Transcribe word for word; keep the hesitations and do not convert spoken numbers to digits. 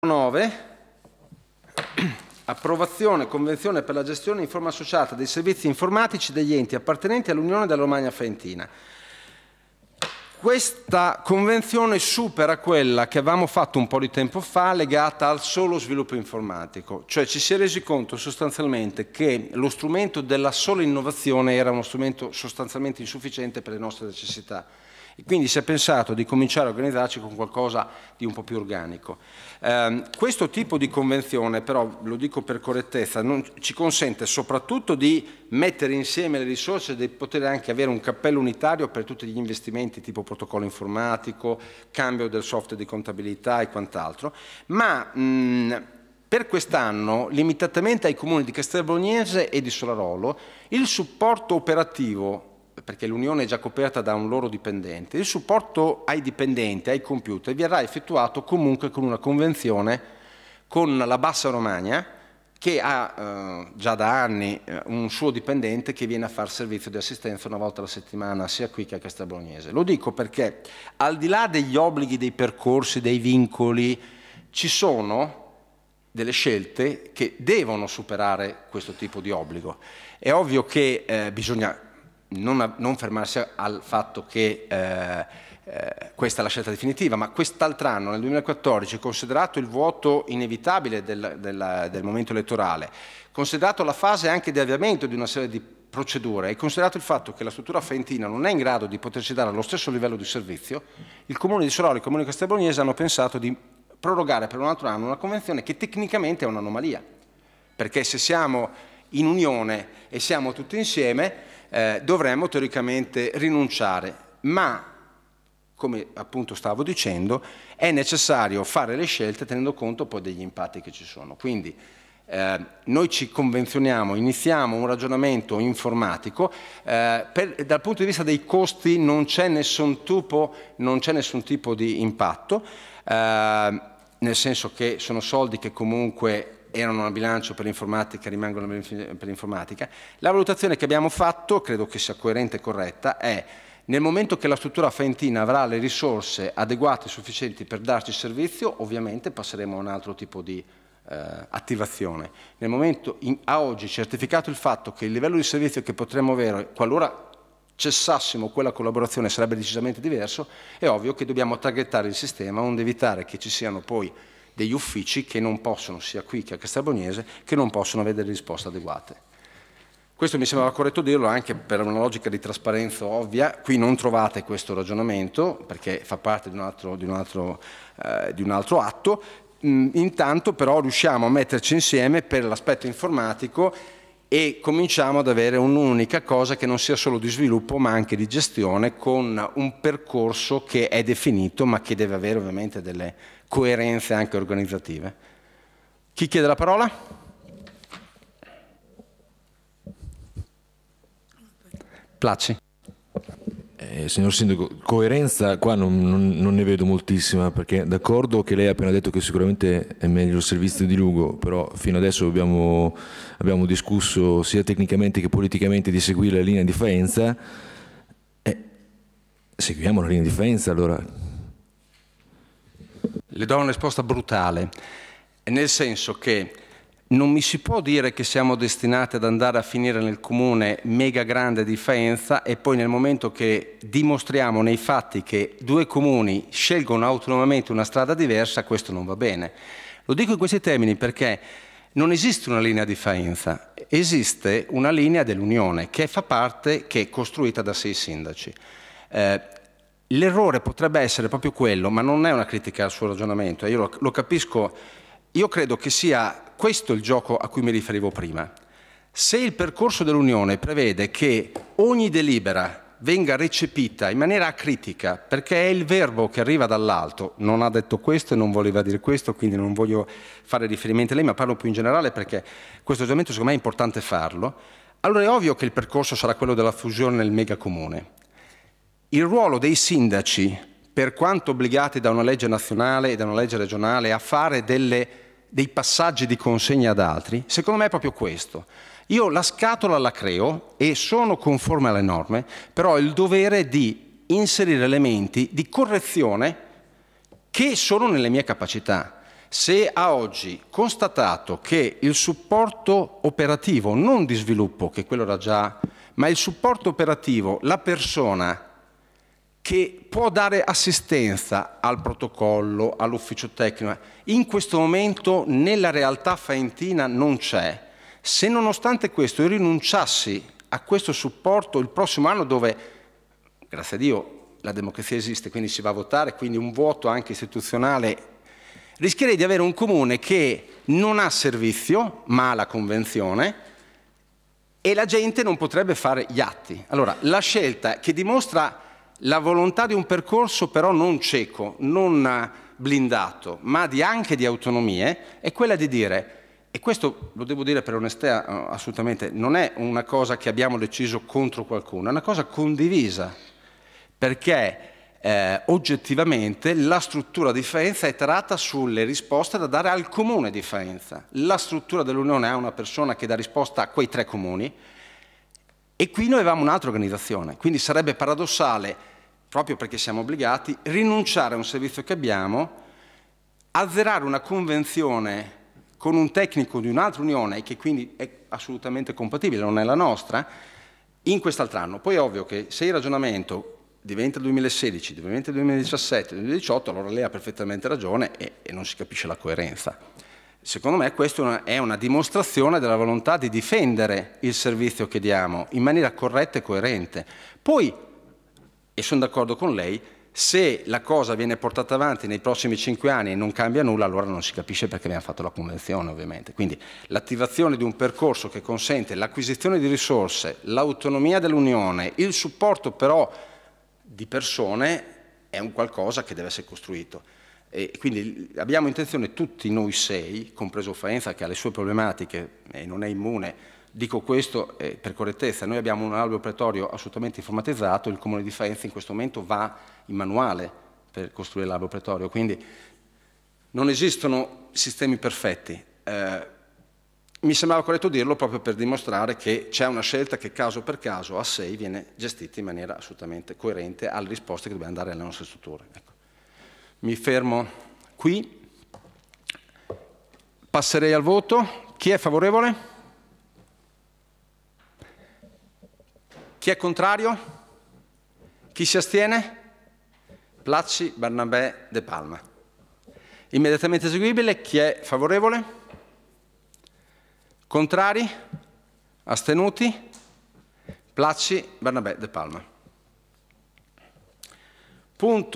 nove. Approvazione convenzione per la gestione in forma associata dei servizi informatici degli enti appartenenti all'Unione della Romagna Faentina. Questa convenzione supera quella che avevamo fatto un po' di tempo fa legata al solo sviluppo informatico, cioè ci si è resi conto sostanzialmente che lo strumento della sola innovazione era uno strumento sostanzialmente insufficiente per le nostre necessità. E quindi si è pensato di cominciare a organizzarci con qualcosa di un po' più organico. Eh, questo tipo di convenzione, però, lo dico per correttezza, non, ci consente soprattutto di mettere insieme le risorse, di poter anche avere un cappello unitario per tutti gli investimenti tipo protocollo informatico, cambio del software di contabilità e quant'altro, ma mh, per quest'anno, limitatamente ai comuni di Castelbolognese e di Solarolo, il supporto operativo, perché l'Unione è già coperta da un loro dipendente, il supporto ai dipendenti, ai computer, verrà effettuato comunque con una convenzione con la Bassa Romagna, che ha eh, già da anni eh, un suo dipendente che viene a fare servizio di assistenza una volta alla settimana, sia qui che a Castelbolognese. Lo dico perché, al di là degli obblighi, dei percorsi, dei vincoli, ci sono delle scelte che devono superare questo tipo di obbligo. È ovvio che eh, bisogna Non, non fermarsi al fatto che eh, eh, questa è la scelta definitiva, ma quest'altro anno, nel duemilaquattordici, considerato il vuoto inevitabile del, del, del momento elettorale, considerato la fase anche di avviamento di una serie di procedure e considerato il fatto che la struttura faentina non è in grado di poterci dare allo stesso livello di servizio, il Comune di Solarolo e il Comune di Castelbolognese hanno pensato di prorogare per un altro anno una convenzione che tecnicamente è un'anomalia, perché se siamo in unione e siamo tutti insieme, Eh, dovremmo teoricamente rinunciare, ma come appunto stavo dicendo è necessario fare le scelte tenendo conto poi degli impatti che ci sono. Quindi eh, noi ci convenzioniamo, iniziamo un ragionamento informatico, eh, per, dal punto di vista dei costi non c'è nessun tipo, non c'è nessun tipo di impatto, eh, nel senso che sono soldi che comunque erano a bilancio per l'informatica, rimangono per l'informatica. La valutazione che abbiamo fatto, credo che sia coerente e corretta, è nel momento che la struttura faentina avrà le risorse adeguate e sufficienti per darci servizio, ovviamente passeremo a un altro tipo di eh, attivazione. Nel momento, in, a oggi, certificato il fatto che il livello di servizio che potremmo avere, qualora cessassimo quella collaborazione, sarebbe decisamente diverso, è ovvio che dobbiamo targettare il sistema, onde evitare che ci siano poi degli uffici che non possono, sia qui che a Castelbolognese, che non possono avere risposte adeguate. Questo mi sembrava corretto dirlo anche per una logica di trasparenza ovvia. Qui non trovate questo ragionamento perché fa parte di un altro, di un altro, eh, di un altro atto. Mm, intanto però riusciamo a metterci insieme per l'aspetto informatico e cominciamo ad avere un'unica cosa che non sia solo di sviluppo ma anche di gestione, con un percorso che è definito ma che deve avere ovviamente delle coerenze anche organizzative. Chi chiede la parola? Placci. Eh, signor Sindaco, coerenza qua non, non, non ne vedo moltissima, perché d'accordo che lei ha appena detto che sicuramente è meglio il servizio di Lugo, però fino adesso abbiamo, abbiamo discusso sia tecnicamente che politicamente di seguire la linea di Faenza. Eh, seguiamo la linea di Faenza allora. Le do una risposta brutale, nel senso che non mi si può dire che siamo destinati ad andare a finire nel comune mega grande di Faenza e poi nel momento che dimostriamo nei fatti che due comuni scelgono autonomamente una strada diversa, questo non va bene. Lo dico in questi termini perché non esiste una linea di Faenza, esiste una linea dell'Unione che fa parte, che è costruita da sei sindaci. Eh, L'errore potrebbe essere proprio quello, ma non è una critica al suo ragionamento, io lo, lo capisco, io credo che sia questo il gioco a cui mi riferivo prima. Se il percorso dell'Unione prevede che ogni delibera venga recepita in maniera acritica, perché è il verbo che arriva dall'alto, non ha detto questo e non voleva dire questo, quindi non voglio fare riferimento a lei, ma parlo più in generale perché questo ragionamento secondo me è importante farlo, allora è ovvio che il percorso sarà quello della fusione nel megacomune. Il ruolo dei sindaci, per quanto obbligati da una legge nazionale e da una legge regionale a fare delle, dei passaggi di consegna ad altri, secondo me è proprio questo. Io la scatola la creo e sono conforme alle norme, però ho il dovere di inserire elementi di correzione che sono nelle mie capacità. Se a oggi constatato che il supporto operativo, non di sviluppo, che quello era già, ma il supporto operativo, la persona che può dare assistenza al protocollo, all'ufficio tecnico, in questo momento nella realtà faentina non c'è. Se nonostante questo io rinunciassi a questo supporto il prossimo anno, dove, grazie a Dio, la democrazia esiste, quindi si va a votare, quindi un voto anche istituzionale, rischierei di avere un comune che non ha servizio, ma ha la convenzione, e la gente non potrebbe fare gli atti. Allora, la scelta che dimostra la volontà di un percorso però non cieco, non blindato, ma di anche di autonomie, è quella di dire, e questo lo devo dire per onestà assolutamente, non è una cosa che abbiamo deciso contro qualcuno, è una cosa condivisa, perché eh, oggettivamente la struttura di Faenza è tarata sulle risposte da dare al comune di Faenza. La struttura dell'Unione ha una persona che dà risposta a quei tre comuni, e qui noi avevamo un'altra organizzazione, quindi sarebbe paradossale, proprio perché siamo obbligati, rinunciare a un servizio che abbiamo, azzerare una convenzione con un tecnico di un'altra unione, che quindi è assolutamente compatibile, non è la nostra, in quest'altro anno. Poi è ovvio che se il ragionamento diventa il duemilasedici, diventa il duemiladiciassette, il duemiladiciotto, allora lei ha perfettamente ragione e, e non si capisce la coerenza. Secondo me questa è una dimostrazione della volontà di difendere il servizio che diamo in maniera corretta e coerente. Poi, e sono d'accordo con lei, se la cosa viene portata avanti nei prossimi cinque anni e non cambia nulla, allora non si capisce perché abbiamo fatto la convenzione, ovviamente. Quindi l'attivazione di un percorso che consente l'acquisizione di risorse, l'autonomia dell'Unione, il supporto però di persone è un qualcosa che deve essere costruito. E quindi abbiamo intenzione tutti noi sei, compreso Faenza che ha le sue problematiche e non è immune, dico questo eh, per correttezza, noi abbiamo un albo operatorio assolutamente informatizzato, il Comune di Faenza in questo momento va in manuale per costruire l'albo operatorio, quindi non esistono sistemi perfetti. Eh, mi sembrava corretto dirlo proprio per dimostrare che c'è una scelta che caso per caso a sei viene gestita in maniera assolutamente coerente alle risposte che dobbiamo dare alle nostre strutture. Ecco. Mi fermo qui, passerei al voto. Chi è favorevole? Chi è contrario? Chi si astiene? Placci, Barnabè, De Palma. Immediatamente eseguibile. Chi è favorevole? Contrari? Astenuti? Placci, Barnabè, De Palma. Punto.